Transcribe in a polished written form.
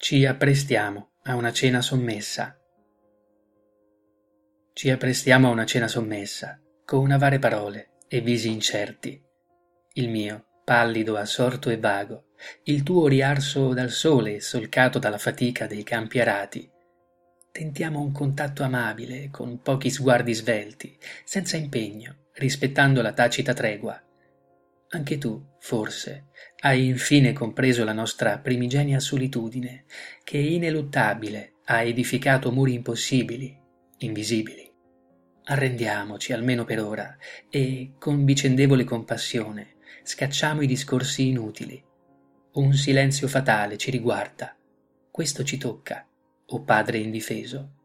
Ci apprestiamo a una cena sommessa. Ci apprestiamo a una cena sommessa, con avare parole e visi incerti. Il mio, pallido, assorto e vago, il tuo riarso dal sole e solcato dalla fatica dei campi arati. Tentiamo un contatto amabile, con pochi sguardi svelti, senza impegno, rispettando la tacita tregua. Anche tu, forse, hai infine compreso la nostra primigenia solitudine, che ineluttabile ha edificato muri impossibili, invisibili. Arrendiamoci, almeno per ora, e, con vicendevole compassione, scacciamo i discorsi inutili. Un silenzio fatale ci riguarda. Questo ci tocca, o padre indifeso.